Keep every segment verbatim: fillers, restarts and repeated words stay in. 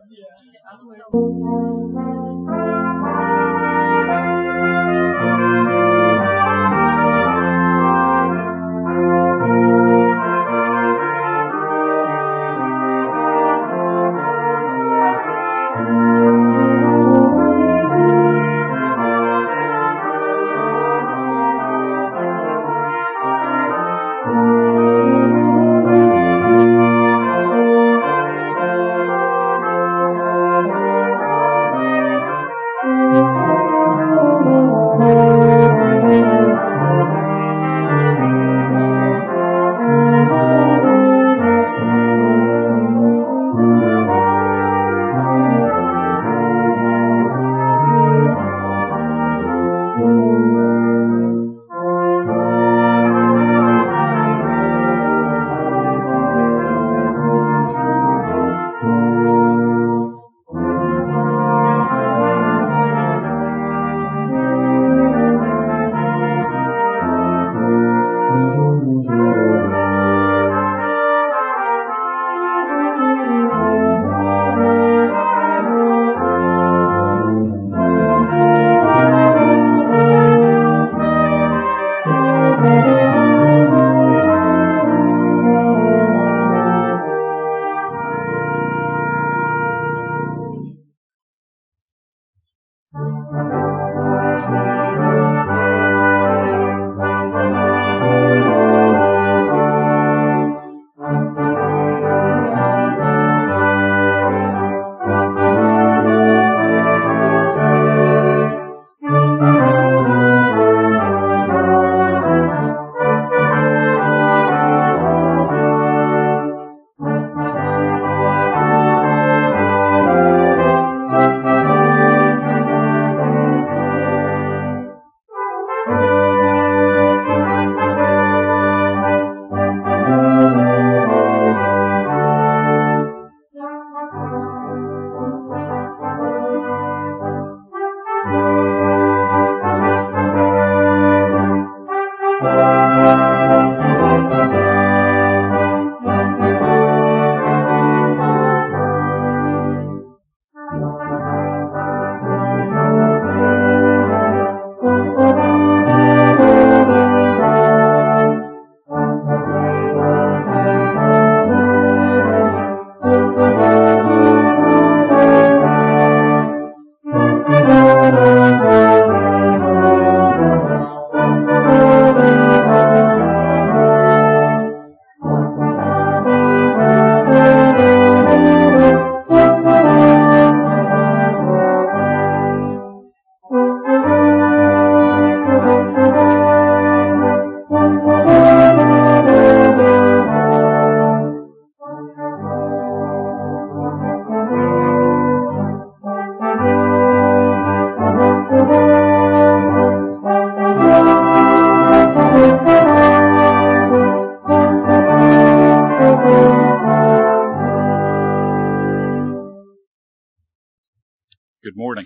Good morning.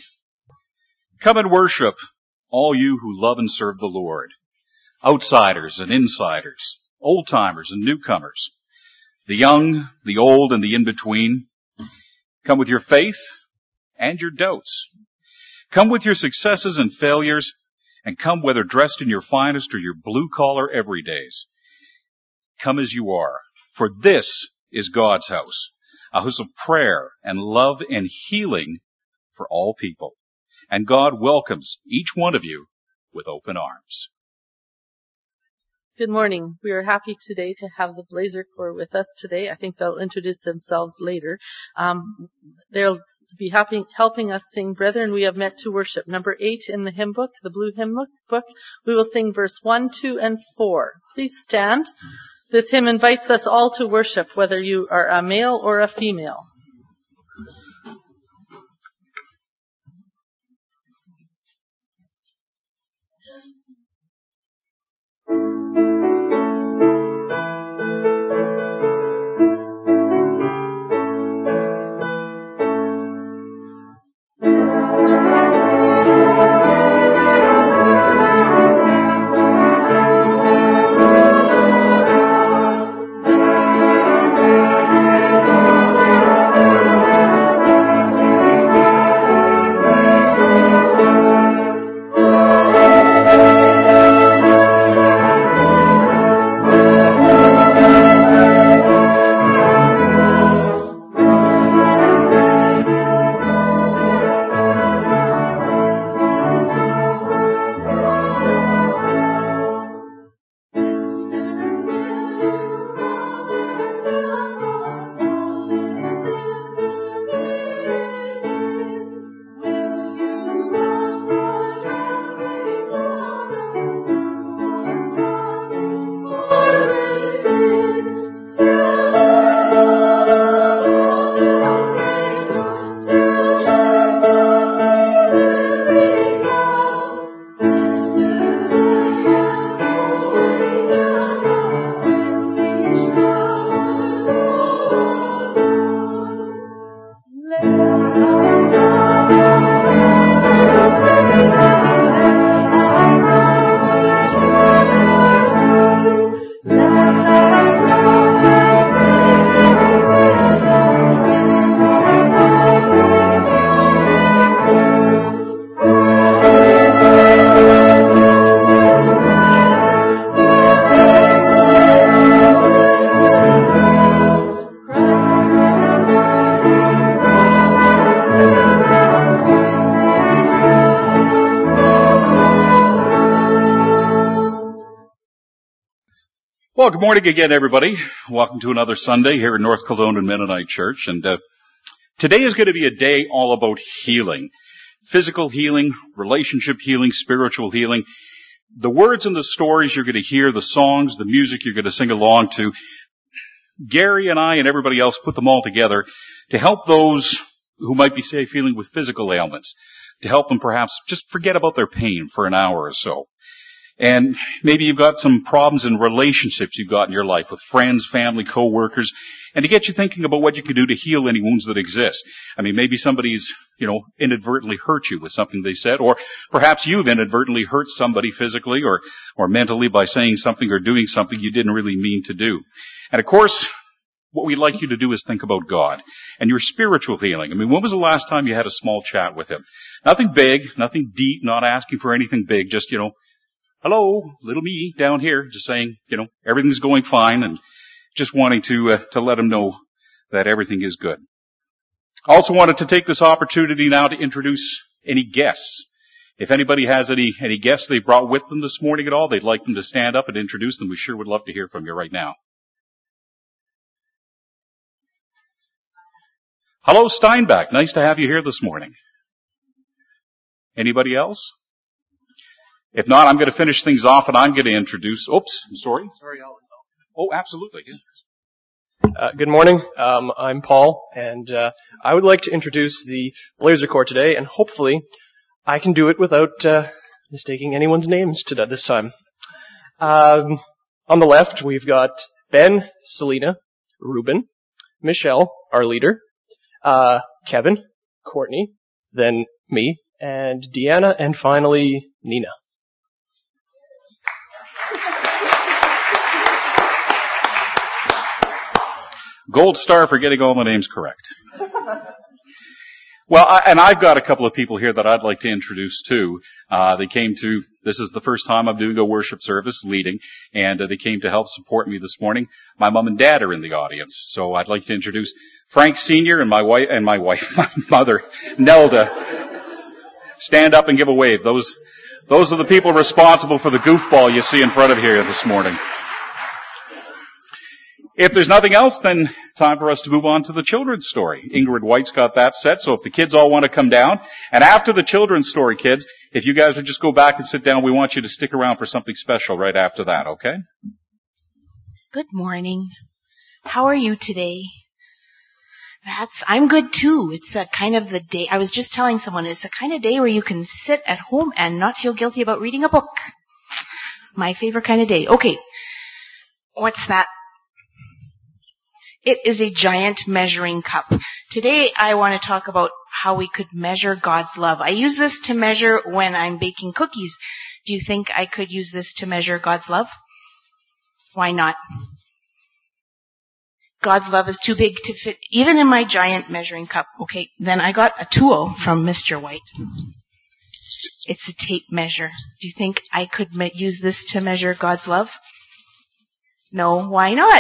Come and worship, all you who love and serve the Lord, outsiders and insiders, old-timers and newcomers, the young, the old, and the in-between. Come with your faith and your doubts. Come with your successes and failures, and come whether dressed in your finest or your blue-collar everydays. Come as you are, for this is God's house, a house of prayer and love and healing for all people. And God welcomes each one of you with open arms. Good morning. We are happy today to have the Blazer Corps with us today. I think they'll introduce themselves later. Um, they'll be helping, helping us sing Brethren, We Have Met to Worship. Number eight in the hymn book, the blue hymn book. We will sing verse one, two, and four. Please stand. This hymn invites us all to worship, whether you are a male or a female. Thank you. Well, good morning again, everybody. Welcome to another Sunday here in North Kildonan Mennonite Church. And uh, today is going to be a day all about healing. Physical healing, relationship healing, spiritual healing. The words and the stories you're going to hear, the songs, the music you're going to sing along to, Gary and I and everybody else put them all together to help those who might be, say, feeling with physical ailments, to help them perhaps just forget about their pain for an hour or so. And maybe you've got some problems in relationships you've got in your life with friends, family, co-workers, and to get you thinking about what you can do to heal any wounds that exist. I mean, maybe somebody's, you know, inadvertently hurt you with something they said, or perhaps you've inadvertently hurt somebody physically or, or mentally by saying something or doing something you didn't really mean to do. And of course, what we'd like you to do is think about God and your spiritual healing. I mean, when was the last time you had a small chat with Him? Nothing big, nothing deep, not asking for anything big, just, you know, hello, little me down here, just saying, you know, everything's going fine and just wanting to uh, to let Him know that everything is good. I also wanted to take this opportunity now to introduce any guests. If anybody has any, any guests they brought with them this morning at all, they'd like them to stand up and introduce them. We sure would love to hear from you right now. Hello, Steinbach. Nice to have you here this morning. Anybody else? If not, I'm going to finish things off and I'm going to introduce, oops, I'm sorry. Sorry, I'll Oh, absolutely. Uh, good morning. Um, I'm Paul, and uh, I would like to introduce the Blazer Corps today, and hopefully I can do it without uh, mistaking anyone's names today this time. Um, on the left, we've got Ben, Selena, Ruben, Michelle, our leader, uh, Kevin, Courtney, then me, and Deanna, and finally Nina. Gold star for getting all the names correct. Well, I, and I've got a couple of people here that I'd like to introduce too. Uh, they came to, this is the first time I'm doing a worship service leading, and uh, they came to help support me this morning. My mom and dad are in the audience, so I'd like to introduce Frank Senior and my wife, and my wife, my mother, Nelda. Stand up and give a wave. Those, those are the people responsible for the goofball you see in front of here this morning. If there's nothing else, then time for us to move on to the children's story. Ingrid White's got that set, so if the kids all want to come down, and after the children's story, kids, if you guys would just go back and sit down, we want you to stick around for something special right after that, okay? Good morning. How are you today? That's, I'm good too. It's a kind of the day, I was just telling someone, it's a kind of day where you can sit at home and not feel guilty about reading a book. My favorite kind of day. Okay. What's that? It is a giant measuring cup. Today I want to talk about how we could measure God's love. I use this to measure when I'm baking cookies. Do you think I could use this to measure God's love? Why not? God's love is too big to fit even in my giant measuring cup. Okay, then I got a tool from Mister White. It's a tape measure. Do you think I could me- use this to measure God's love? No, why not?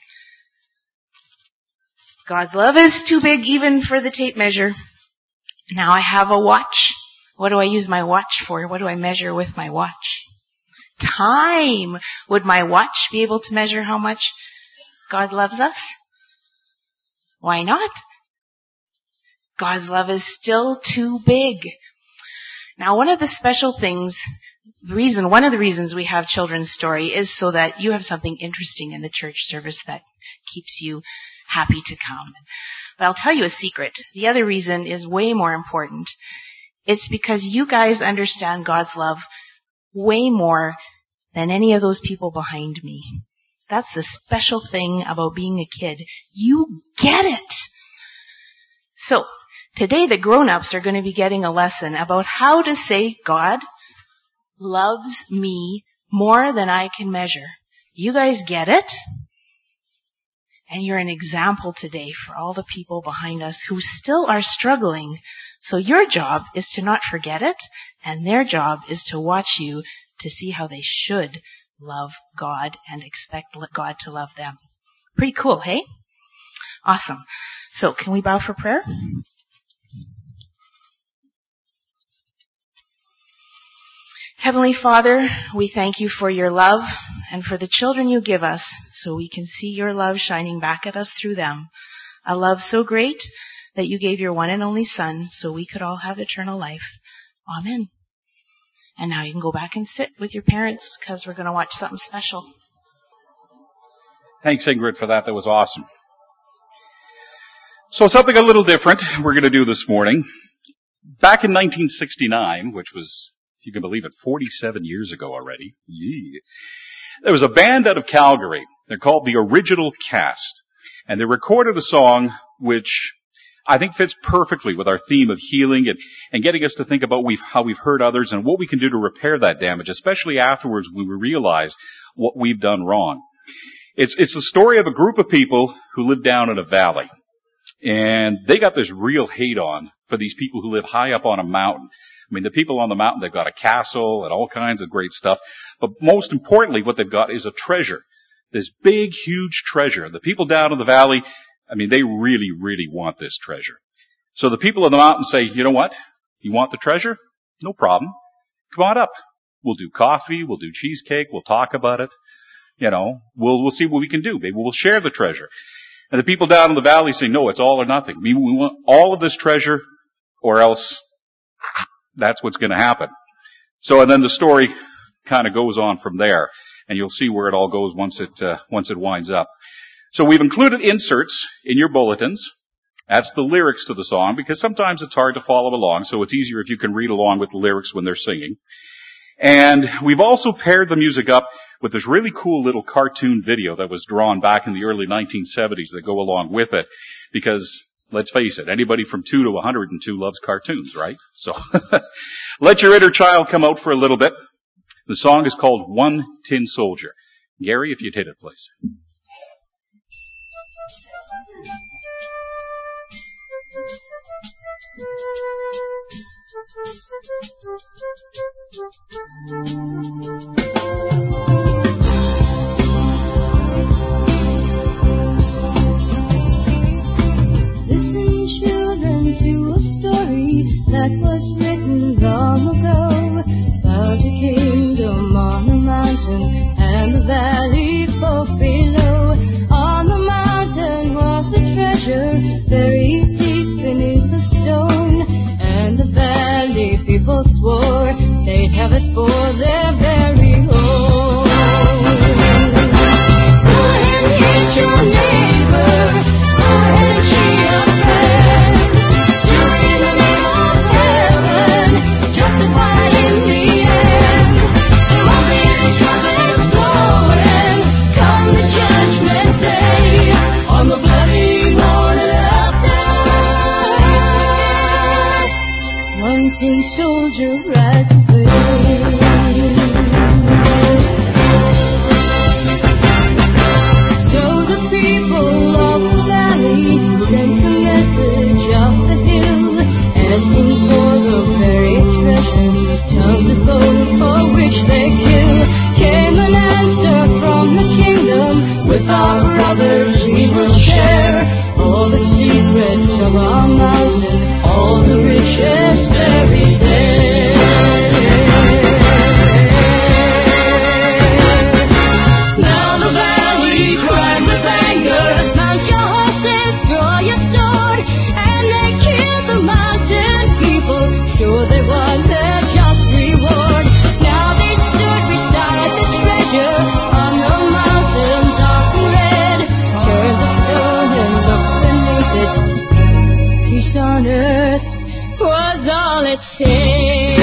God's love is too big even for the tape measure. Now I have a watch. What do I use my watch for? What do I measure with my watch? Time. Would my watch be able to measure how much God loves us? Why not? God's love is still too big. Now one of the special things, the reason, one of the reasons we have children's story is so that you have something interesting in the church service that keeps you happy to come. But I'll tell you a secret. The other reason is way more important. It's because you guys understand God's love way more than any of those people behind me. That's the special thing about being a kid. You get it. So, today the grown-ups are going to be getting a lesson about how to say God loves me more than I can measure. You guys get it? And you're an example today for all the people behind us who still are struggling. So your job is to not forget it, and their job is to watch you to see how they should love God and expect God to love them. Pretty cool, hey? Awesome. So can we bow for prayer? Heavenly Father, we thank you for your love and for the children you give us, so we can see your love shining back at us through them. A love so great that you gave your one and only Son, so we could all have eternal life. Amen. And now you can go back and sit with your parents, because we're going to watch something special. Thanks, Ingrid, for that. That was awesome. So something a little different we're going to do this morning. Back in nineteen sixty-nine, which was, if you can believe it, forty-seven years ago already, yeah, there was a band out of Calgary. They're called the Original Cast. And they recorded a song which I think fits perfectly with our theme of healing and, and getting us to think about we've, how we've hurt others and what we can do to repair that damage, especially afterwards when we realize what we've done wrong. It's, it's the story of a group of people who live down in a valley. And they got this real hate on for these people who live high up on a mountain. I mean, the people on the mountain, they've got a castle and all kinds of great stuff. But most importantly, what they've got is a treasure. This big, huge treasure. The people down in the valley, I mean, they really, really want this treasure. So the people on the mountain say, you know what? You want the treasure? No problem. Come on up. We'll do coffee. We'll do cheesecake. We'll talk about it. You know, we'll, we'll see what we can do. Maybe we'll share the treasure. And the people down in the valley say, no, it's all or nothing. We, we want all of this treasure or else that's what's going to happen. So, and then the story kind of goes on from there. And you'll see where it all goes once it, uh, once it winds up. So we've included inserts in your bulletins. That's the lyrics to the song, because sometimes it's hard to follow along, so it's easier if you can read along with the lyrics when they're singing. And we've also paired the music up with this really cool little cartoon video that was drawn back in the early nineteen seventies that go along with it. Because, let's face it, anybody from two to one hundred two loves cartoons, right? So, let your inner child come out for a little bit. The song is called One Tin Soldier. Gary, if you'd hit it, please. Listen, children, to a story that was written long ago about a kingdom on a mountain and the valley far below. On the mountain was a treasure buried deep beneath the stone, and the valley people swore they'd have it for their very own. Go ahead and hit your neighbor, go ahead and cheat a friend, do it in the name of heaven, justify in the end. There won't be any trumpets blowing come the judgment day, on the bloody morning of death. One tin soldier rides away. So the people of the valley sent a message up the hill, asking for the buried treasure, tons of gold for which they kill. Came an answer from the kingdom, with our brothers we will share all the secrets of our mountain, all the riches buried there. Now the valley cried with anger, mount your horses, draw your sword, and they killed the mountain people, so they won their just reward. Now they stood beside the treasure on the mountain dark and red, turned the stone and looked beneath it. Peace on earth was all it said.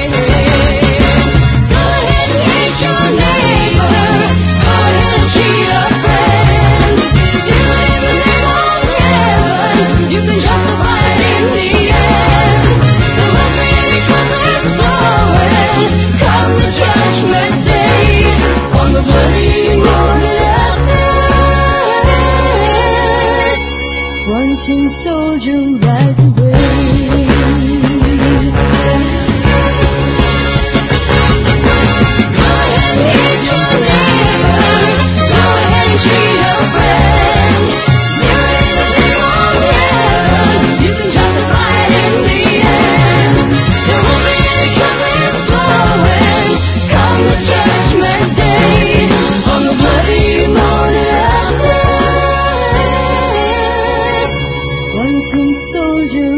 Go ahead and hate your neighbor, go ahead and cheat a friend, do it in the name of heaven, you can justify it in the end. There won't be any trumpets blowing come the judgment day, on the bloody morning of death. One tin soldier rides away.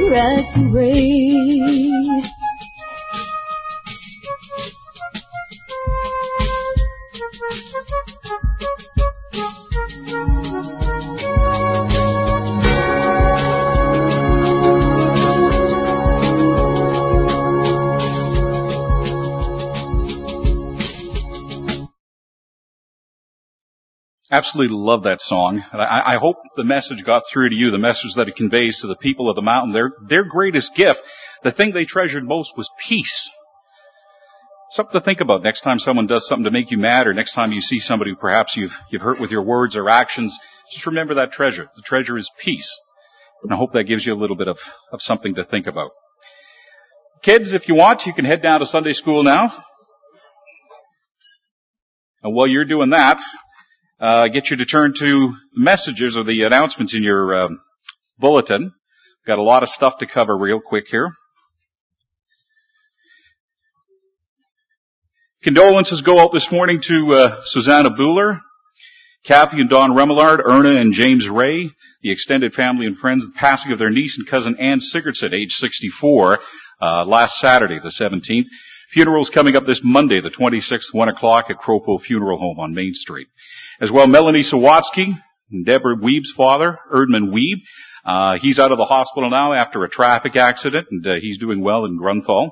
rags and gray. Absolutely love that song. I, I hope the message got through to you, the message that it conveys to the people of the mountain. Their, their greatest gift, the thing they treasured most was peace. Something to think about next time someone does something to make you mad, or next time you see somebody who perhaps you've, you've hurt with your words or actions. Just remember that treasure. The treasure is peace. And I hope that gives you a little bit of, of something to think about. Kids, if you want, you can head down to Sunday school now. And while you're doing that, Uh, get you to turn to the messages or the announcements in your um, bulletin. Got a lot of stuff to cover real quick here. Condolences go out this morning to uh, Susanna Buhler, Kathy and Don Remillard, Erna and James Ray, the extended family and friends, the passing of their niece and cousin Ann Sigurdsson, age sixty-four, uh, last Saturday, the seventeenth. Funerals coming up this Monday, the twenty-sixth, one o'clock at Cropo Funeral Home on Main Street. As well, Melanie Sawatsky, Deborah Weeb's father, Erdman Weeb. Uh, he's out of the hospital now after a traffic accident, and uh, he's doing well in Grunthal.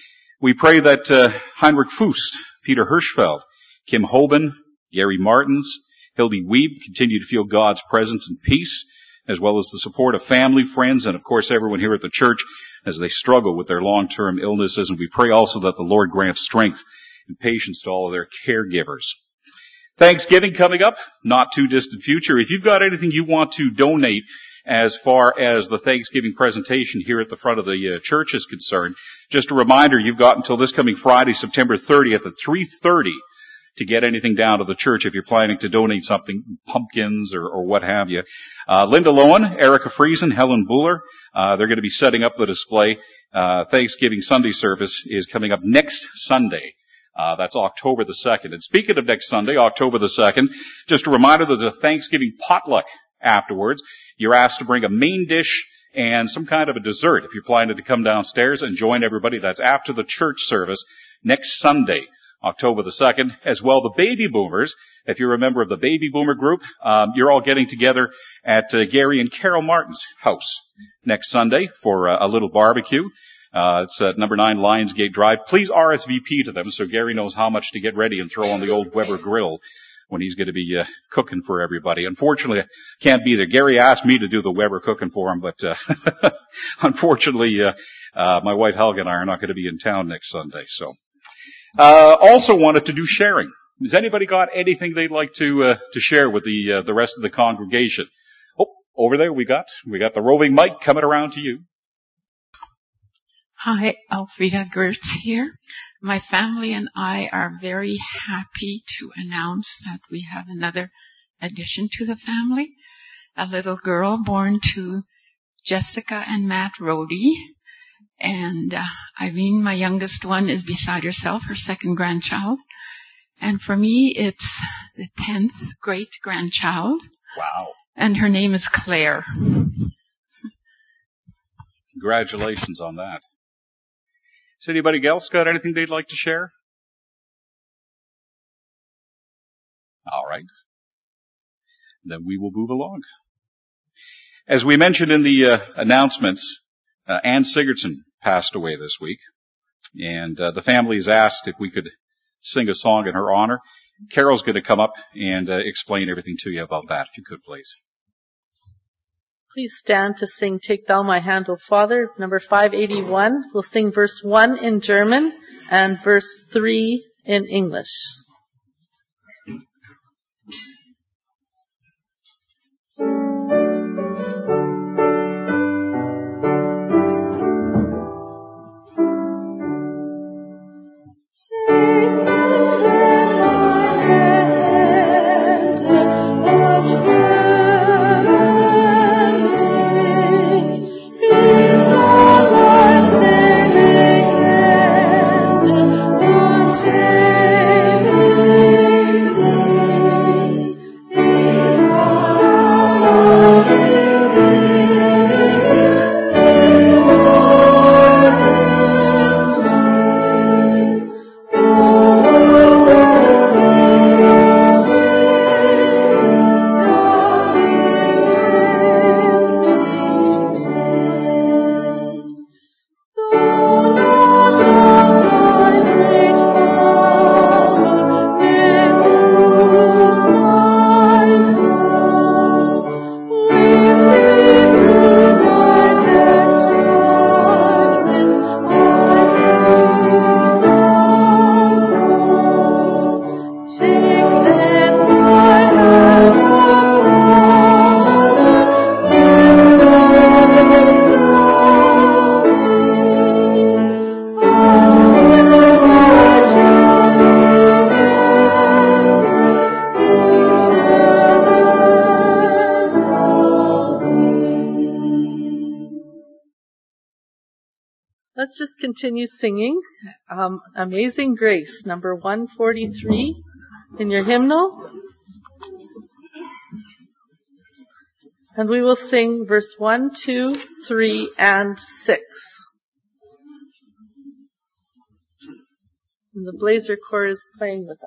We pray that uh, Heinrich Fust, Peter Hirschfeld, Kim Hoban, Gary Martins, Hildy Weeb continue to feel God's presence and peace, as well as the support of family, friends, and of course everyone here at the church as they struggle with their long-term illnesses. And we pray also that the Lord grants strength and patience to all of their caregivers. Thanksgiving coming up, not too distant future. If you've got anything you want to donate as far as the Thanksgiving presentation here at the front of the uh, church is concerned, just a reminder, you've got until this coming Friday, September thirtieth at three thirty to get anything down to the church if you're planning to donate something, pumpkins or, or what have you. Uh, Linda Lowen, Erica Friesen, Helen Buhler, uh, they're going to be setting up the display. Uh, Thanksgiving Sunday service is coming up next Sunday. Uh, that's October the second. And speaking of next Sunday, October the second, just a reminder there's a Thanksgiving potluck afterwards. You're asked to bring a main dish and some kind of a dessert if you're planning to come downstairs and join everybody. That's after the church service next Sunday, October the second. As well, the baby boomers, if you're a member of the baby boomer group, um, you're all getting together at uh, Gary and Carol Martin's house next Sunday for uh, a little barbecue. Uh, it's at number nine Lionsgate Drive. Please R S V P to them so Gary knows how much to get ready and throw on the old Weber grill when he's going to be uh, cooking for everybody. Unfortunately, I can't be there. Gary asked me to do the Weber cooking for him, but uh, unfortunately, uh, uh, my wife Helga and I are not going to be in town next Sunday. So, uh, also wanted to do sharing. Has anybody got anything they'd like to uh, to share with the uh, the rest of the congregation? Oh, over there we got we got the roving mic coming around to you. Hi, Elfrida Gertz here. My family and I are very happy to announce that we have another addition to the family. A little girl born to Jessica and Matt Rohde. And uh, Irene, my youngest one, is beside herself, her second grandchild. And for me, it's the tenth great-grandchild. Wow. And her name is Claire. Congratulations on that. Has anybody else got anything they'd like to share? All right. Then we will move along. As we mentioned in the uh, announcements, uh, Ann Sigurdsson passed away this week, and uh, the family has asked if we could sing a song in her honor. Carol's going to come up and uh, explain everything to you about that, if you could, please. Please stand to sing Take Thou My Hand, O Father, number five eighty-one. We'll sing verse one in German and verse three in English. Take Let's just continue singing um, Amazing Grace, number one forty-three in your hymnal. And we will sing verse one, two, three, and six. And the Blazer Corps is playing with us.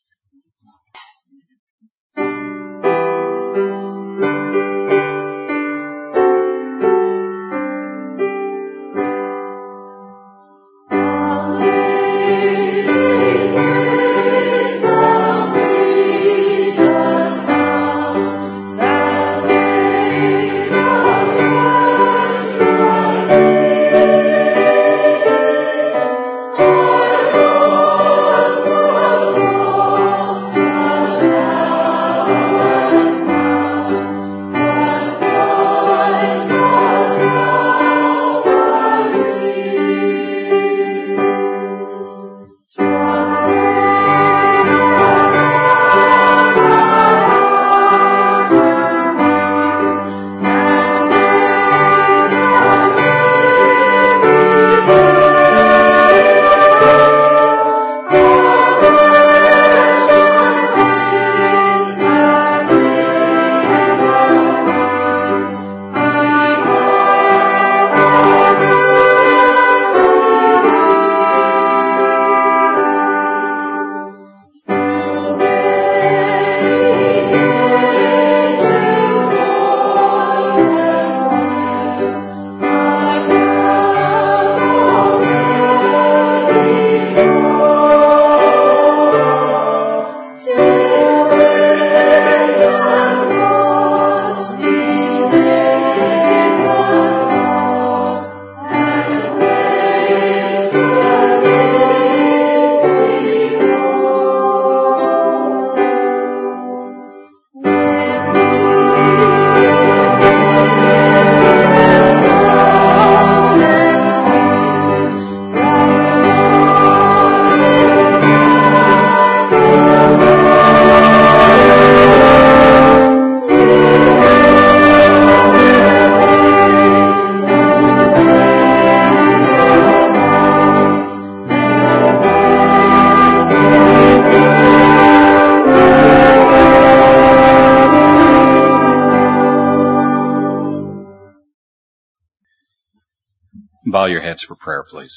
Bow your heads for prayer, please.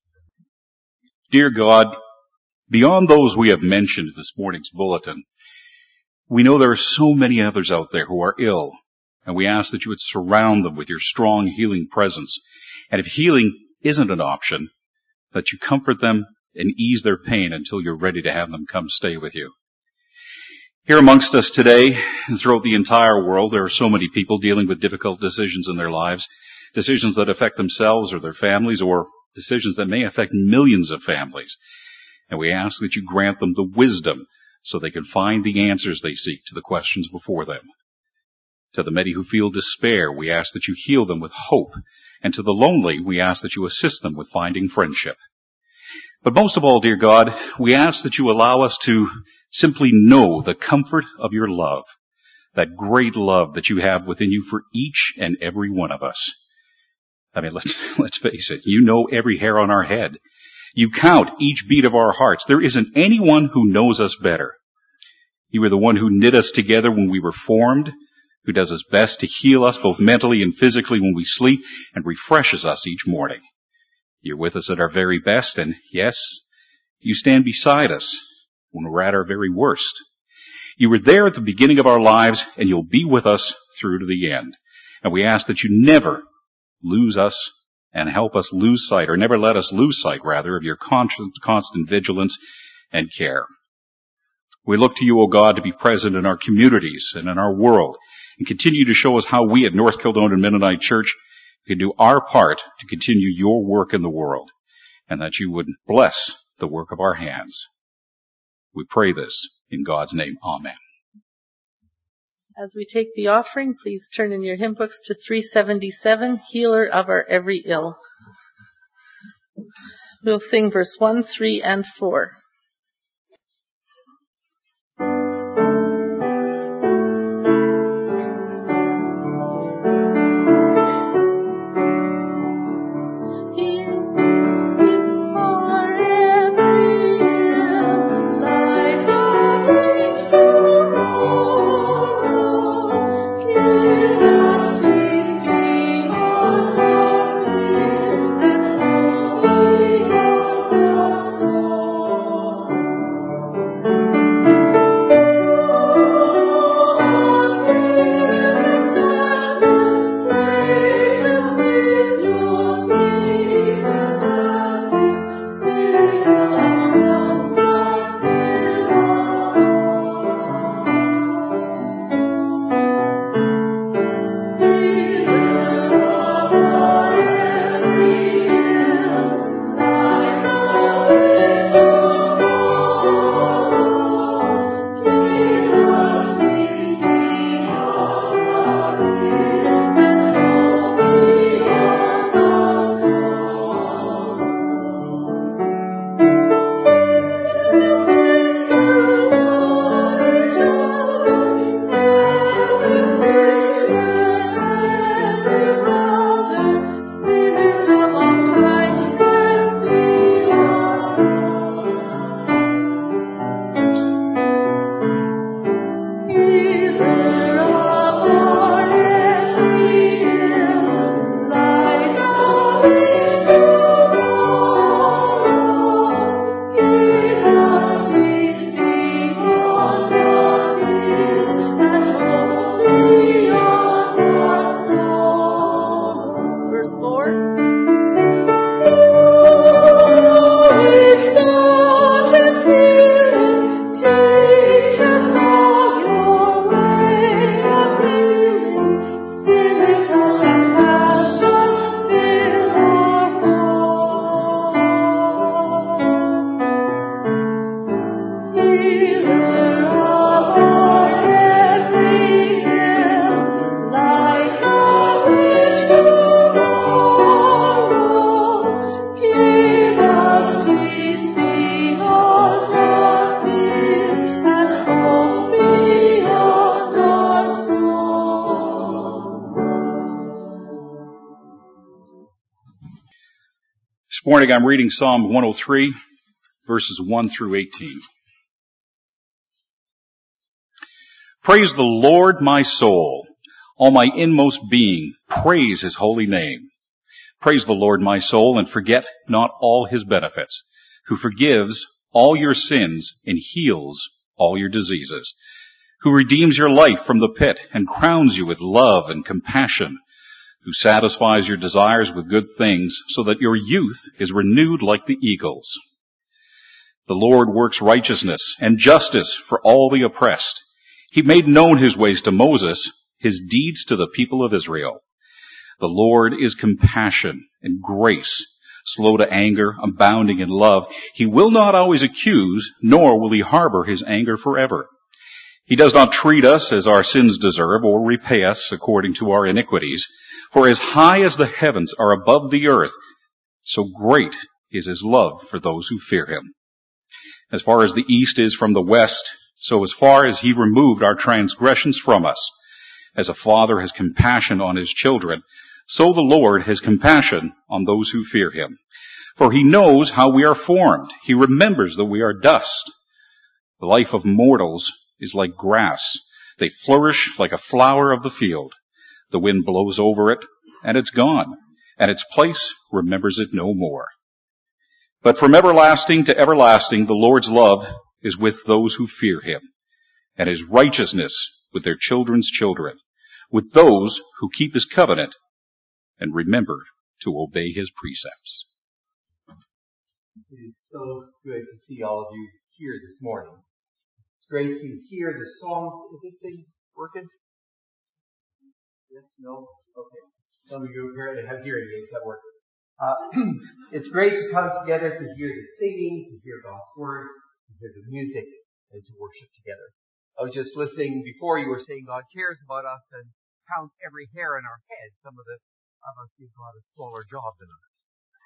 Dear God, beyond those we have mentioned in this morning's bulletin, we know there are so many others out there who are ill, and we ask that you would surround them with your strong healing presence. And if healing isn't an option, that you comfort them and ease their pain until you're ready to have them come stay with you. Here amongst us today and throughout the entire world, there are so many people dealing with difficult decisions in their lives, decisions that affect themselves or their families, or decisions that may affect millions of families. And we ask that you grant them the wisdom so they can find the answers they seek to the questions before them. To the many who feel despair, we ask that you heal them with hope. And to the lonely, we ask that you assist them with finding friendship. But most of all, dear God, we ask that you allow us to simply know the comfort of your love, that great love that you have within you for each and every one of us. I mean, let's, let's face it, you know every hair on our head. You count each beat of our hearts. There isn't anyone who knows us better. You are the one who knit us together when we were formed, who does his best to heal us both mentally and physically when we sleep, and refreshes us each morning. You're with us at our very best, and yes, you stand beside us when we're at our very worst. You were there at the beginning of our lives, and you'll be with us through to the end. And we ask that you never lose us and help us lose sight, or never let us lose sight, rather, of your constant, constant vigilance and care. We look to you, O God, to be present in our communities and in our world, and continue to show us how we at North Kildonan Mennonite Church can do our part to continue your work in the world, and that you would bless the work of our hands. We pray this in God's name. Amen. As we take the offering, please turn in your hymn books to three seventy-seven, Healer of Our Every Ill. We'll sing verse one, three, and four. Healer This morning I'm reading Psalm one oh three, verses one through eighteen. Praise the Lord, my soul. All my inmost being, praise his holy name. Praise the Lord, my soul, and forget not all his benefits, who forgives all your sins and heals all your diseases, who redeems your life from the pit and crowns you with love and compassion, who satisfies your desires with good things so that your youth is renewed like the eagles. The Lord works righteousness and justice for all the oppressed. He made known his ways to Moses, his deeds to the people of Israel. The Lord is compassion and grace, slow to anger, abounding in love. He will not always accuse, nor will he harbor his anger forever. He does not treat us as our sins deserve or repay us according to our iniquities. For as high as the heavens are above the earth, so great is his love for those who fear him. As far as the east is from the west, so as far as he removed our transgressions from us. As a father has compassion on his children, so the Lord has compassion on those who fear him. For he knows how we are formed. He remembers that we are dust. The life of mortals is like grass. They flourish like a flower of the field. The wind blows over it, and it's gone, and its place remembers it no more. But from everlasting to everlasting, the Lord's love is with those who fear him, and his righteousness with their children's children, with those who keep his covenant and remember to obey his precepts. It is so good to see all of you here this morning. It's great to hear the songs. Is this thing working? Yes? No? Okay. Some of you apparently have hearing aids that work. Uh, it's great to come together to hear the singing, to hear God's word, to hear the music, and to worship together. I was just listening before you were saying God cares about us and counts every hair in our head. Some of the of us give God a smaller job than others.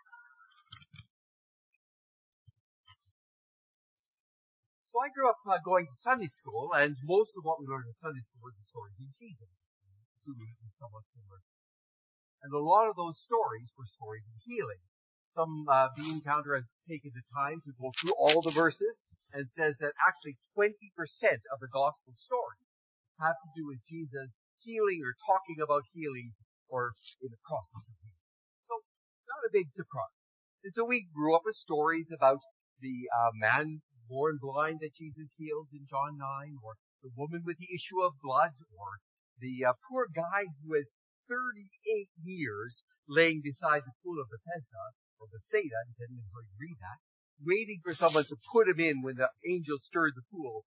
So I grew up uh, going to Sunday school, and most of what we learned in Sunday school was the stories of Jesus. Assuming it was somewhat similar. And a lot of those stories were stories of healing. Some uh, Bean Counter has taken the time to go through all the verses and says that actually twenty percent of the gospel stories have to do with Jesus healing or talking about healing or in the process of healing. So, not a big surprise. And so we grew up with stories about the uh, man born blind that Jesus heals in John nine, or the woman with the issue of blood, or the uh, poor guy who has thirty-eight years laying beside the pool of Bethesda, or Bethsaida, depending on how you read that, waiting for someone to put him in when the angel stirred the pool.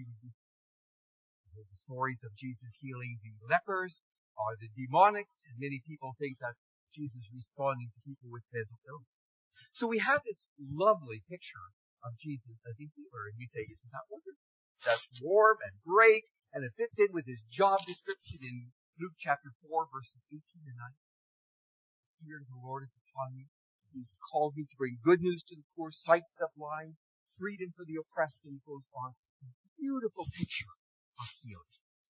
The stories of Jesus healing the lepers, or the demonics, and many people think that Jesus responding to people with mental illness. So we have this lovely picture of Jesus as a healer, and you say, isn't that wonderful? That's warm and great, and it fits in with his job description in Luke chapter four, verses eighteen and nineteen. The Spirit of the Lord is upon me. He's called me to bring good news to the poor, sight to the blind, freedom for the oppressed, and goes on. A beautiful picture of healing.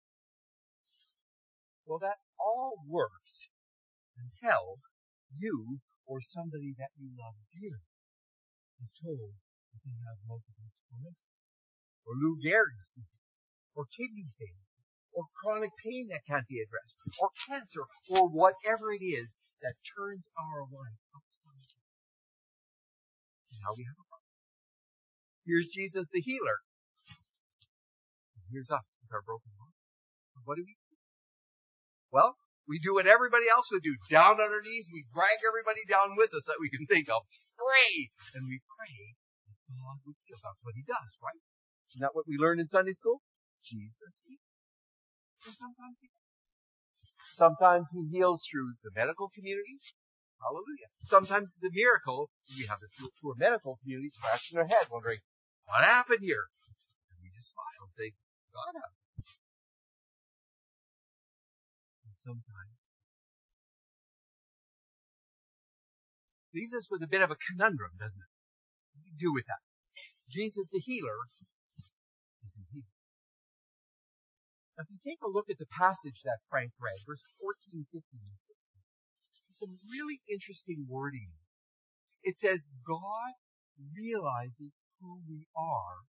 Well, that all works until you or somebody that you love dearly is told that they have multiple sclerosis, or Lou Gehrig's disease, or kidney failure, or chronic pain that can't be addressed, or cancer, or whatever it is that turns our life upside down. And now we have a problem. Here's Jesus the healer. And here's us with our broken heart. What do we do? Well, we do what everybody else would do. Down on our knees, we drag everybody down with us that we can think of. Pray! And we pray that God would heal. That's what he does, right? Isn't that what we learned in Sunday school? Jesus heals. And sometimes he does. Sometimes he heals through the medical community. Hallelujah. Sometimes it's a miracle. We have the poor medical community scratching their head, wondering, what happened here? And we just smile and say, God happened. And sometimes leaves us with a bit of a conundrum, doesn't it? What do we do with that? Jesus the healer isn't healed. Now, if you take a look at the passage that Frank read, verse fourteen, fifteen, and sixteen, there's some really interesting wording. It says God realizes who we are.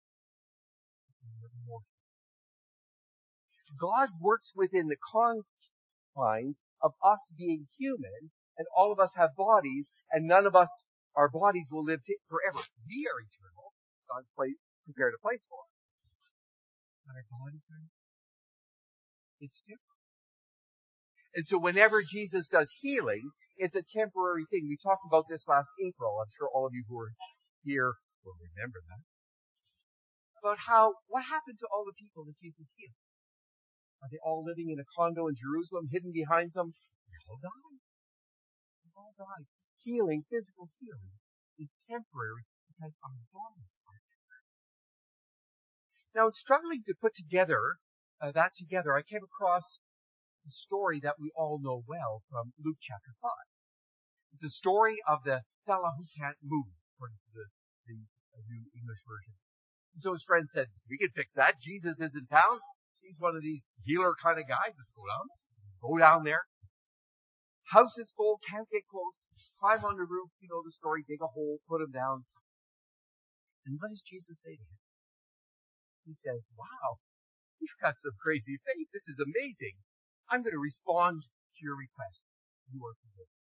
God works within the confines of us being human, and all of us have bodies, and none of us, our bodies will live t- forever. We are eternal. God's place, prepared a place for us. But our bodies are, it's different. And so whenever Jesus does healing, it's a temporary thing. We talked about this last April. I'm sure all of you who were here will remember that. About how, what happened to all the people that Jesus healed? Are they all living in a condo in Jerusalem, hidden behind some? They all died. They all died. Healing, physical healing, is temporary because our bodies are temporary. Now, in struggling to put together uh, that together, I came across the story that we all know well from Luke chapter five. It's a story of the fellow who can't move, according to the, the uh, New English Version. And so his friend said, we can fix that. Jesus is in town. He's one of these healer kind of guys. Let's go down. Go down there. House is full, can't get close. Climb on the roof, you know the story, dig a hole, put him down. And what does Jesus say to him? He says, wow, you've got some crazy faith. This is amazing. I'm going to respond to your request. You are forgiven.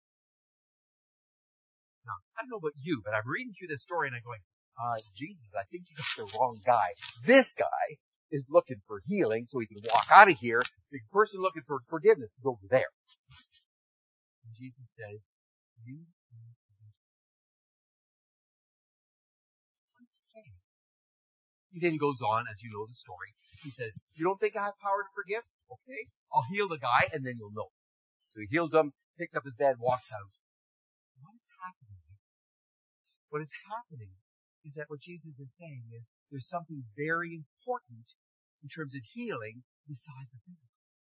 Now, I don't know about you, but I'm reading through this story and I'm going, uh, Jesus, I think you got the wrong guy. This guy is looking for healing so he can walk out of here. The person looking for forgiveness is over there. And Jesus says, you are forgiven. What does he say? He then goes on, as you know the story. He says, you don't think I have power to forgive? Okay, I'll heal the guy and then you'll know. So he heals him, picks up his bed, walks out. What is happening? What is happening is that what Jesus is saying is there's something very important in terms of healing besides the physical.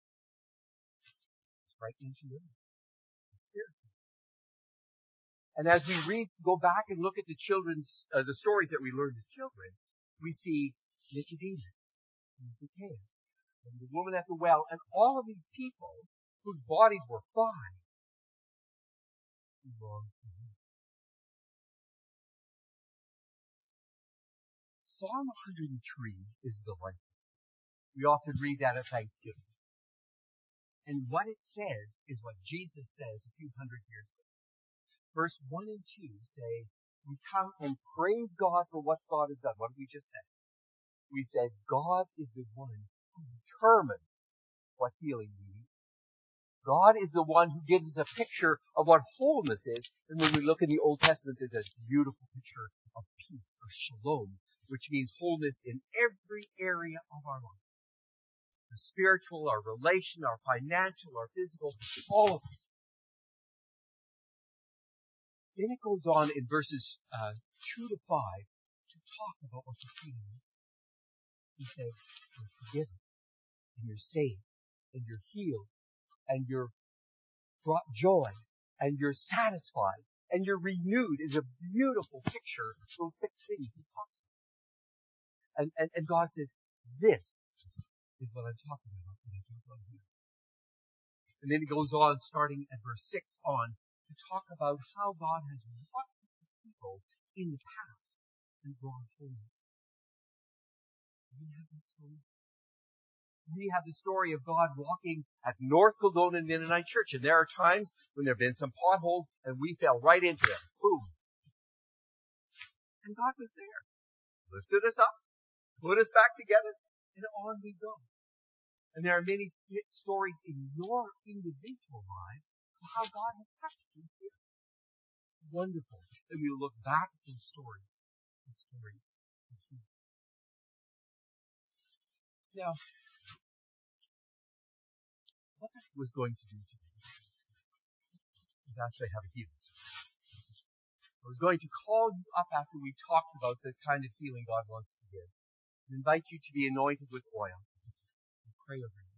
It's right into it. It's spiritual. And as we read, go back and look at the children's, uh, the stories that we learned as children, we see Nicodemus and Zacchaeus and the woman at the well and all of these people whose bodies were fine. Psalm one hundred three is delightful. We often read that at Thanksgiving. And what it says is what Jesus says a few hundred years ago. Verse one and two say, we come and praise God for what God has done. What did we just say? We said God is the one who determines what healing we need. God is the one who gives us a picture of what wholeness is. And when we look in the Old Testament, there's a beautiful picture of peace or shalom, which means wholeness in every area of our life. Our spiritual, our relation, our financial, our physical, all of it. Then it goes on in verses uh, two to five to talk about what the healing is. He says, you're forgiven, and you're saved, and you're healed, and you're brought joy, and you're satisfied, and you're renewed is a beautiful picture of those six things he talks about. And, and, and God says, this is what I'm talking about when I talk about healing. And then he goes on, starting at verse six on, to talk about how God has walked with his people in the past and brought wholeness. We have that story. We have the story of God walking at North Kildonan Mennonite Church. And there are times when there have been some potholes and we fell right into them. Boom. And God was there. Lifted us up. Put us back together. And on we go. And there are many stories in your individual lives of how God has touched you here. It's wonderful. And we look back at those stories. The stories of healing. Now, what I was going to do today is actually have a healing service. I was going to call you up after we talked about the kind of healing God wants to give and invite you to be anointed with oil and pray over you.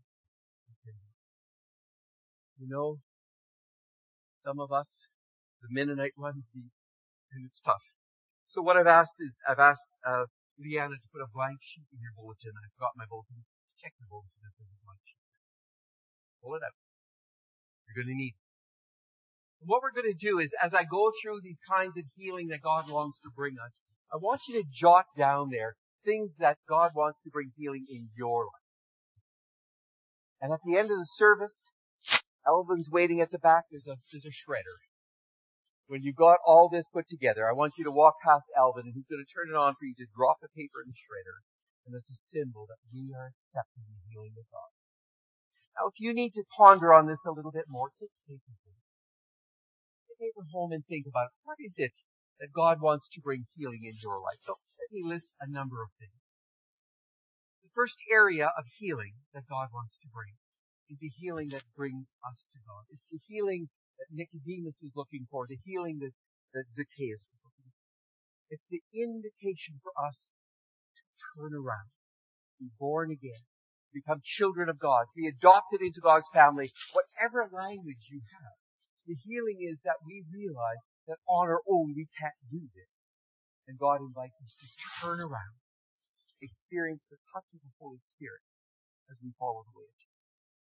You know, some of us, the Mennonite ones, the, and it's tough. So what I've asked is, I've asked uh, Leanna to put a blank sheet in your bulletin. I forgot my bulletin. Check the bulletin if there's a blank sheet. Pull it out. You're going to need it. What we're going to do is, as I go through these kinds of healing that God longs to bring us, I want you to jot down there things that God wants to bring healing in your life. And at the end of the service, Elvin's waiting at the back. There's a, there's a shredder. When you got all this put together, I want you to walk past Elvin, and he's going to turn it on for you to drop the paper in the shredder. And it's a symbol that we are accepting the healing of God. Now, if you need to ponder on this a little bit more, take the paper home. Take the paper home and think about what is it that God wants to bring healing in your life. So let me list a number of things. The first area of healing that God wants to bring is the healing that brings us to God. It's the healing that Nicodemus was looking for, the healing that, that Zacchaeus was looking for. It's the invitation for us to turn around, be born again, become children of God, be adopted into God's family, whatever language you have. The healing is that we realize that on our own we can't do this. And God invites us to turn around, experience the touch of the Holy Spirit as we follow the way of Jesus.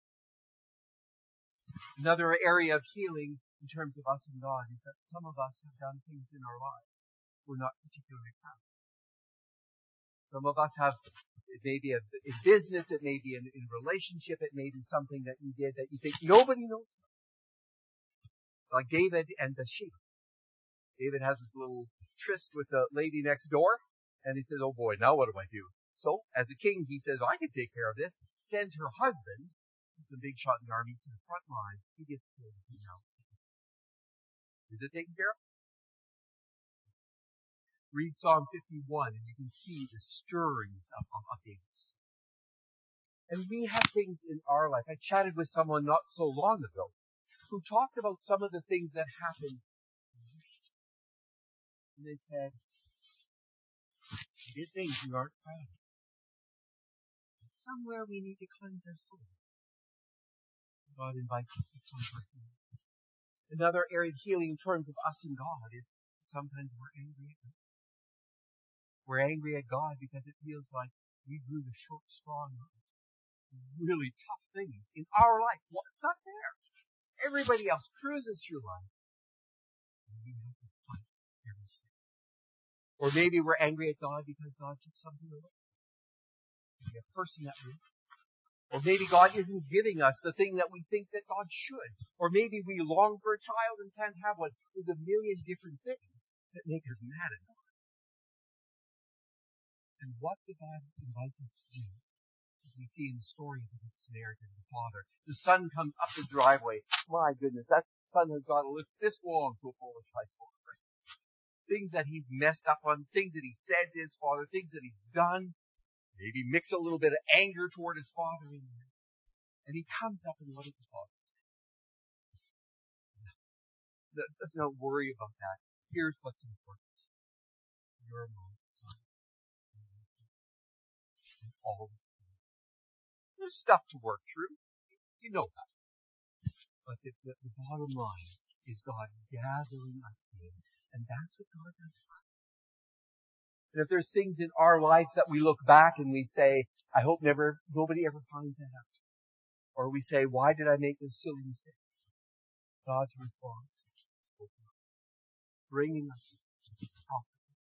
Another area of healing in terms of us and God is that some of us have done things in our lives we're not particularly proud of. Some of us have, it may be a, in business, it may be in, in relationship, it may be something that you did that you think nobody knows about. Like David and Bathsheba. David has this little tryst with the lady next door, and he says, oh boy, now what do I do? So, as a king, he says, oh, I can take care of this. Sends her husband, who's a big shot in the army, to the front line. He gets killed. He now is it taken care of? Read Psalm fifty-one, and you can see the stirrings of, of, of David's. And we have things in our life. I chatted with someone not so long ago who talked about some of the things that happened. And they said, we did things we aren't proud of. Somewhere we need to cleanse our soul. God invites us to cleanse our soul. Another area of healing in terms of us and God is sometimes we're angry at God. We're angry at God because it feels like we drew the short straw in life. Really tough things in our life. What's not there? Everybody else cruises through life. And we have to fight every step. Or maybe we're angry at God because God took something away. Maybe a person that we love. Or maybe God isn't giving us the thing that we think that God should. Or maybe we long for a child and can't have one. There's a million different things that make us mad at God. And what did God invite us to do? As we see in the story of the Good Samaritan, the father. The son comes up the driveway. My goodness, that son has got a list this long to a Polish high school. Right? Things that he's messed up on, things that he said to his father, things that he's done. Maybe mix a little bit of anger toward his father in there. And he comes up, and what does the father say? No, let's not worry about that. Here's what's important. You're my son. And all is good. There's stuff to work through. You know that. But the, the, the bottom line is God gathering us in. And that's what God does. And if there's things in our lives that we look back and we say, I hope never, nobody ever finds that out. Or we say, why did I make those silly mistakes? God's response, bringing us out.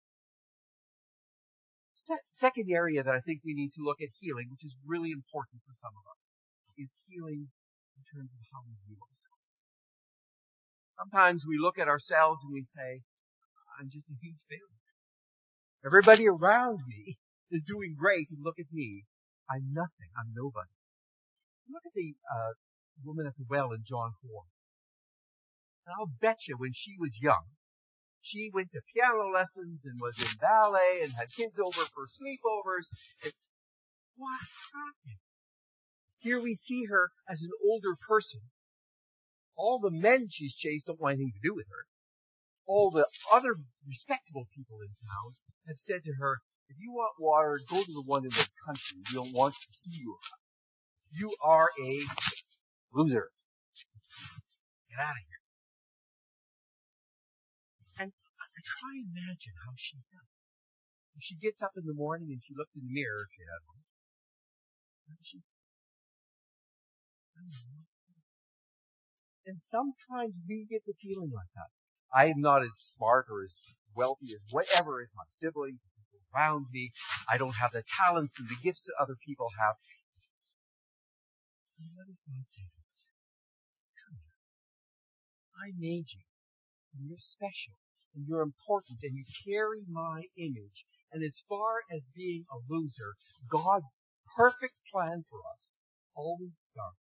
Se- second area that I think we need to look at healing, which is really important for some of us, is healing in terms of how we view ourselves. Sometimes we look at ourselves and we say, I'm just a huge failure. Everybody around me is doing great, and look at me. I'm nothing. I'm nobody. Look at the uh, woman at the well in John four. And I'll bet you when she was young, she went to piano lessons and was in ballet and had kids over for sleepovers. And what happened? Here we see her as an older person. All the men she's chased don't want anything to do with her. All the other respectable people in town have said to her, if you want water, go to the one in the country. We don't want to see you around. You are a loser. Get out of here. And I try and imagine how she felt. When she gets up in the morning and she looked in the mirror, if she had one, and she said, And sometimes we get the feeling like that. I am not as smart or as wealthy as whatever as my siblings, people around me. I don't have the talents and the gifts that other people have. And what does God say to us? It's come here. I made you, and you're special, and you're important, and you carry my image. And as far as being a loser, God's perfect plan for us always starts.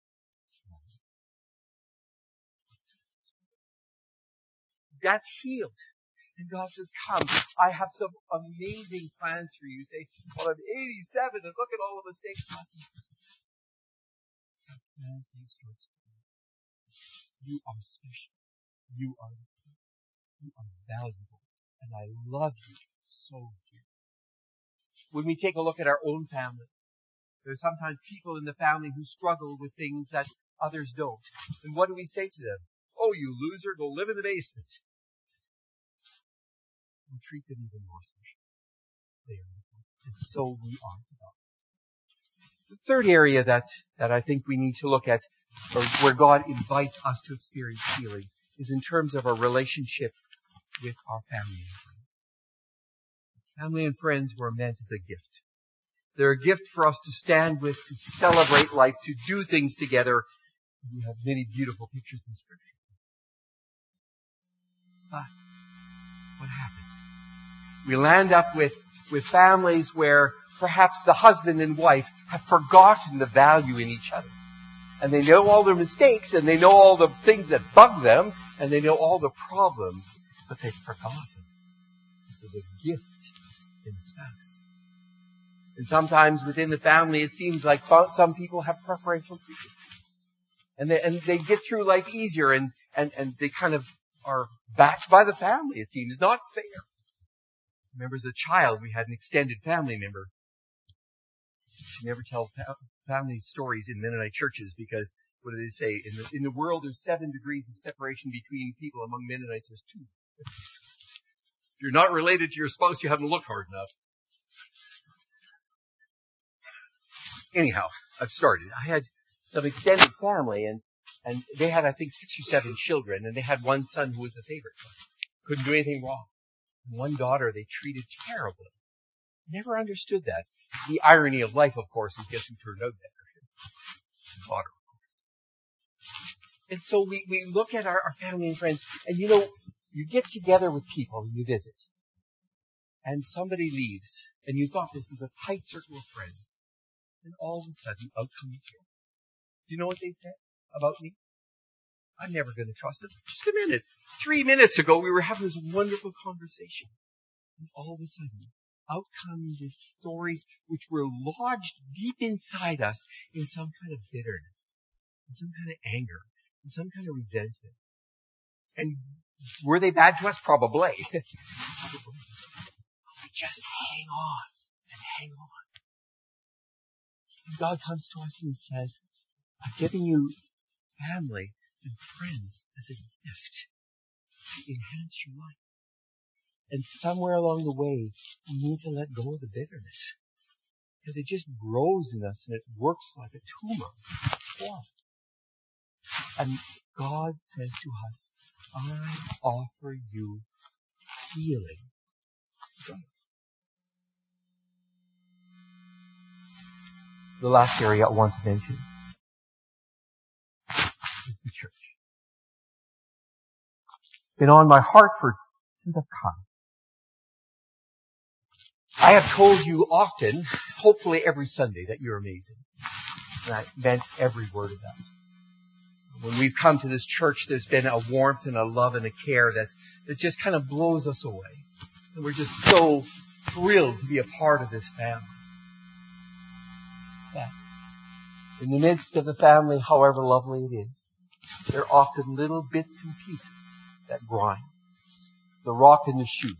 That's healed. And God says, come, I have some amazing plans for you. You say, well, I'm eighty-seven and look at all the mistakes. You are special. You are, you are valuable. And I love you so dearly. When we take a look at our own family, there's sometimes people in the family who struggle with things that others don't. And what do we say to them? Oh, you loser, go live in the basement. We treat them even more special. They are important. And so we are to God. The third area that, that I think we need to look at, or where God invites us to experience healing, is in terms of our relationship with our family and friends. Family and friends were meant as a gift. They're a gift for us to stand with, to celebrate life, to do things together. We have many beautiful pictures in Scripture. But what happens? We land up with, with families where perhaps the husband and wife have forgotten the value in each other. And they know all their mistakes, and they know all the things that bug them, and they know all the problems, but they've forgotten. This is a gift in a spouse. And sometimes within the family, it seems like some people have preferential treatment. And they, and they get through life easier, and, and, and they kind of are backed by the family, it seems. It's not fair. I remember as a child, we had an extended family member. You never tell fa- family stories in Mennonite churches because, what do they say? In the, in the world, there's seven degrees of separation between people. Among Mennonites, there's two. If you're not related to your spouse, you haven't looked hard enough. Anyhow, I've started. I had some extended family, and, and they had, I think, six or seven children, and they had one son who was the favorite son. Couldn't do anything wrong. And one daughter they treated terribly. Never understood that. The irony of life, of course, is guess who turned out better? Daughter, of course. And so we, we look at our, our family and friends, and you know, you get together with people and you visit, and somebody leaves, and you thought this was a tight circle of friends. And all of a sudden, out comes stories. Do you know what they said about me? I'm never going to trust them. Just a minute. Three minutes ago, we were having this wonderful conversation. And all of a sudden, out come these stories which were lodged deep inside us in some kind of bitterness, in some kind of anger, in some kind of resentment. And were they bad to us? Probably. But just hang on and hang on. And God comes to us and says, I've given you family and friends as a gift to enhance your life. And somewhere along the way, we need to let go of the bitterness. Because it just grows in us and it works like a tumor. And God says to us, I offer you healing today. The last area I want to mention is the church. It's been on my heart for since I've come. I have told you often, hopefully every Sunday, that you're amazing. And I meant every word of that. When we've come to this church, there's been a warmth and a love and a care that, that just kind of blows us away. And we're just so thrilled to be a part of this family. But in the midst of the family, however lovely it is, there are often little bits and pieces that grind. It's the rock and the shoe.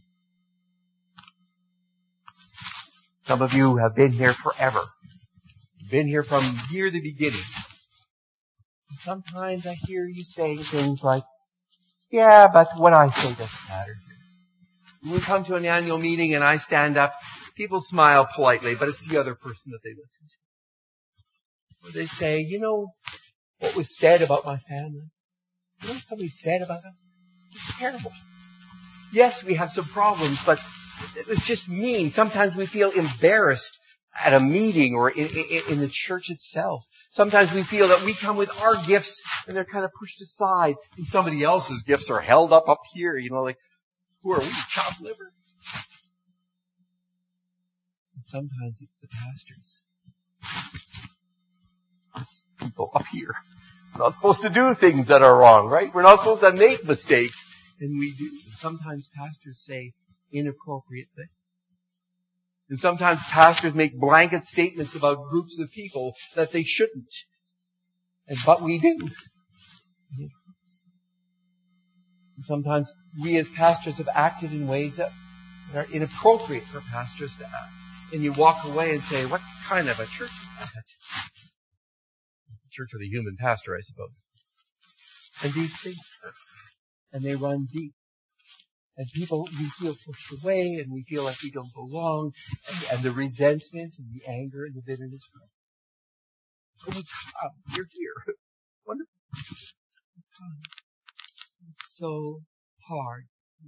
Some of you have been here forever. You've been here from near the beginning. And sometimes I hear you saying things like, yeah, but what I say doesn't matter here. When we come to an annual meeting and I stand up, people smile politely, but it's the other person that they listen to. Or they say, you know, what was said about my family? You know what somebody said about us? It's terrible. Yes, we have some problems, but it's just mean. Sometimes we feel embarrassed at a meeting or in, in, in the church itself. Sometimes we feel that we come with our gifts and they're kind of pushed aside and somebody else's gifts are held up up here. You know, like, who are we, chopped liver? And sometimes it's the pastors. It's people up here. We're not supposed to do things that are wrong, right? We're not supposed to make mistakes. And we do. And sometimes pastors say inappropriate things. And sometimes pastors make blanket statements about groups of people that they shouldn't. And but we do. And sometimes we as pastors have acted in ways that are inappropriate for pastors to act. And you walk away and say, what kind of a church is that? Church with a human pastor, I suppose. And these things hurt. And they run deep. And people, we feel pushed away, and we feel like we don't belong, and, and the resentment, and the anger, and the bitterness grow. Oh, God, you're here. Wonderful. It's so hard.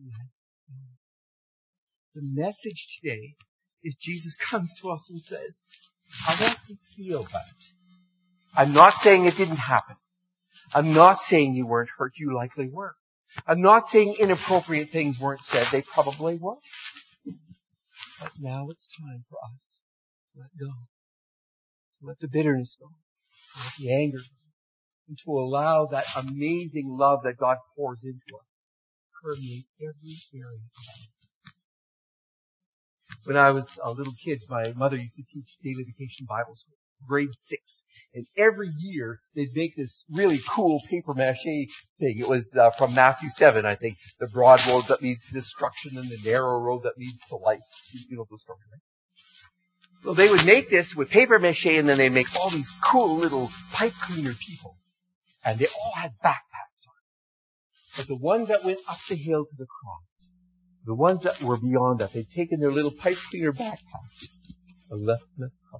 The message today is Jesus comes to us and says, I want you to feel that. I'm not saying it didn't happen. I'm not saying you weren't hurt. You likely were. I'm not saying inappropriate things weren't said. They probably were. But now it's time for us to let go. To let the bitterness go. To let the anger go. And to allow that amazing love that God pours into us permeate every area of our lives. When I was a little kid, my mother used to teach daily vacation Bible school, grade six. And every year, they'd make this really cool paper mache thing. It was uh, from Matthew seven, I think. The broad road that leads to destruction and the narrow road that leads to life. You know the story, right? Well, they would make this with paper mache, and then they'd make all these cool little pipe cleaner people. And they all had backpacks on. But the ones that went up the hill to the cross, the ones that were beyond that, they'd taken their little pipe cleaner backpacks and left them at the cross.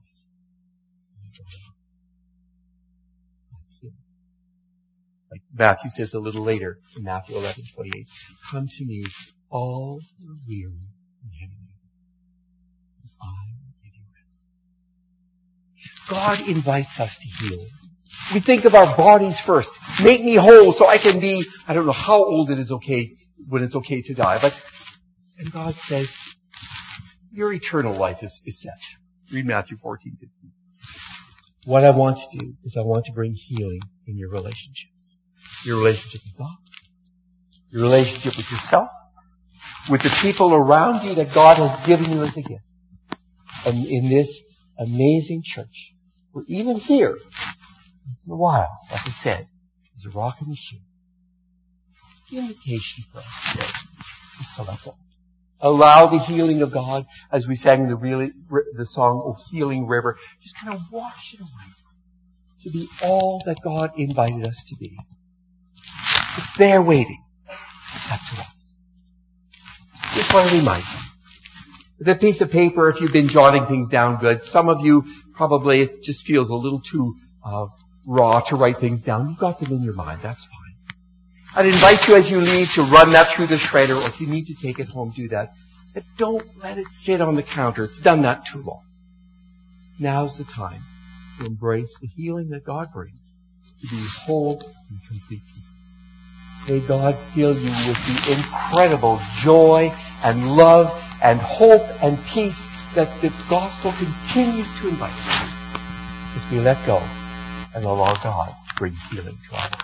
Like Matthew says a little later in Matthew eleven twenty-eight, come to me, all who are weary and heavy laden, and I will give you rest. God invites us to heal. We think of our bodies first. Make me whole so I can be, I don't know how old it is okay, when it's okay to die, but, and God says, your eternal life is, is set. Read Matthew fourteen fifteen. What I want to do is I want to bring healing in your relationships. Your relationship with God. Your relationship with yourself. With the people around you that God has given you as a gift. And in this amazing church, where even here, once in a while, like I said, is a rock in the shoe. The invitation for us today is to let go. Allow the healing of God, as we sang the, really, the song, O Healing River, just kind of wash it away. To be all that God invited us to be. It's there waiting. It's up to us. Just want to remind you. With a piece of paper, if you've been jotting things down good, some of you probably it just feels a little too uh, raw to write things down. You've got them in your mind. That's fine. I'd invite you as you leave to run that through the shredder, or if you need to take it home, do that. But don't let it sit on the counter. It's done that too long. Now's the time to embrace the healing that God brings, to be whole and complete. May God fill you with the incredible joy and love and hope and peace that the gospel continues to invite you as we let go and allow God to bring healing to our lives.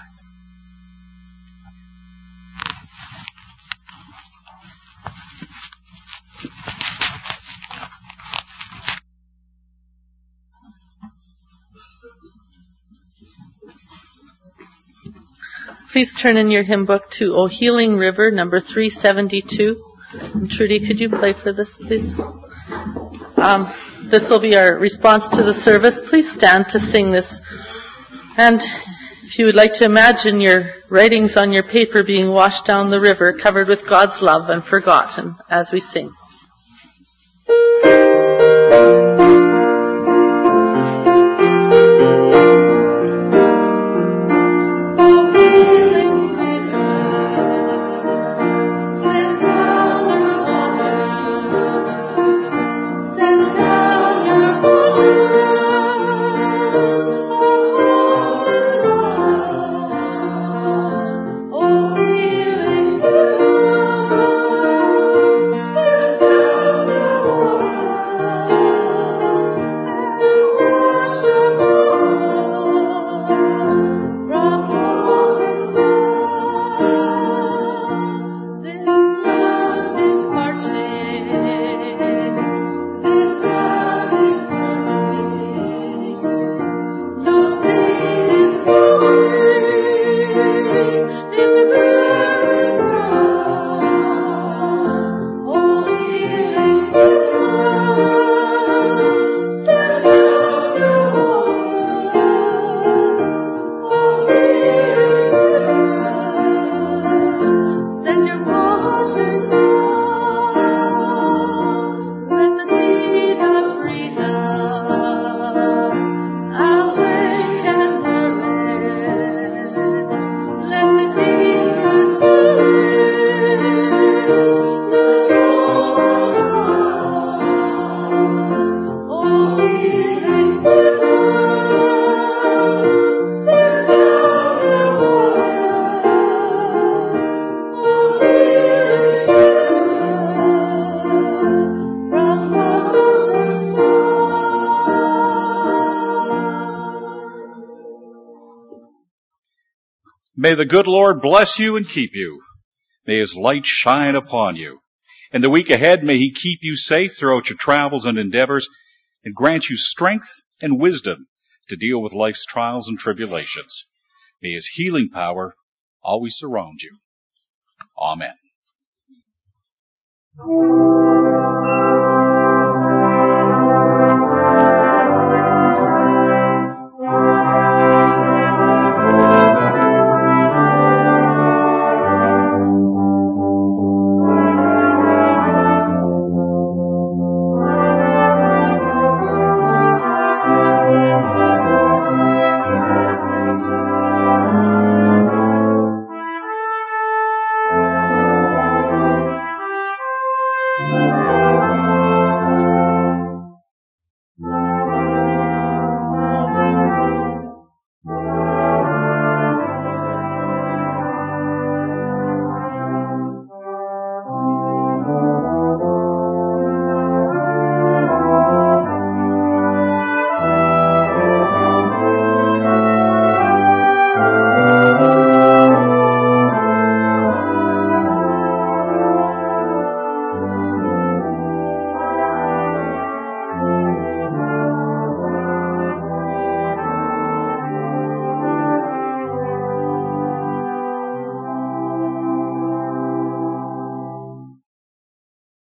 Please turn in your hymn book to O Healing River, number three seventy-two. And Trudy, could you play for this, please? Um, this will be our response to the service. Please stand to sing this. And if you would like to imagine your writings on your paper being washed down the river, covered with God's love and forgotten as we sing. Oh, healing May the good Lord bless you and keep you. May his light shine upon you. In the week ahead, may he keep you safe throughout your travels and endeavors and grant you strength and wisdom to deal with life's trials and tribulations. May his healing power always surround you. Amen.